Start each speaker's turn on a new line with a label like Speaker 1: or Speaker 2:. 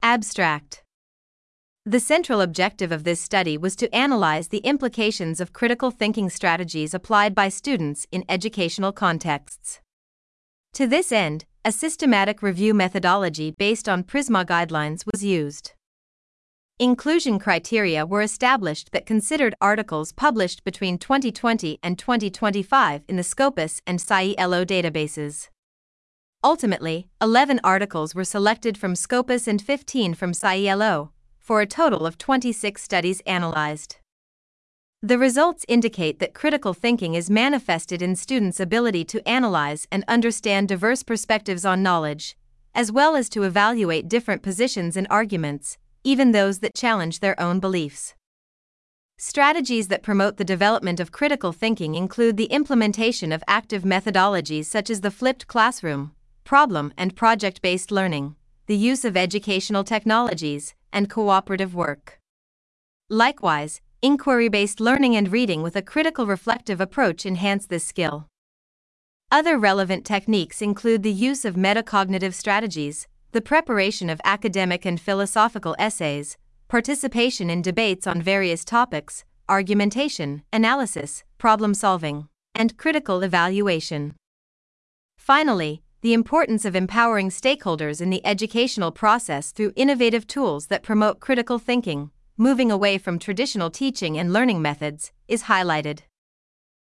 Speaker 1: Abstract. The central objective of this study was to analyze the implications of critical thinking strategies applied by students in educational contexts. To this end, a systematic review methodology based on PRISMA guidelines was used. Inclusion criteria were established that considered articles published between 2020 and 2025 in the Scopus and SciELO databases. Ultimately, 11 articles were selected from Scopus and 15 from SciELO, for a total of 26 studies analyzed. The results indicate that critical thinking is manifested in students' ability to analyze and understand diverse perspectives on knowledge, as well as to evaluate different positions and arguments, even those that challenge their own beliefs. Strategies that promote the development of critical thinking include the implementation of active methodologies such as the flipped classroom, problem and project-based learning, the use of educational technologies, and cooperative work. Likewise, inquiry-based learning and reading with a critical reflective approach enhance this skill. Other relevant techniques include the use of metacognitive strategies, the preparation of academic and philosophical essays, participation in debates on various topics, argumentation, analysis, problem-solving, and critical evaluation. Finally, the importance of empowering stakeholders in the educational process through innovative tools that promote critical thinking, moving away from traditional teaching and learning methods, is highlighted.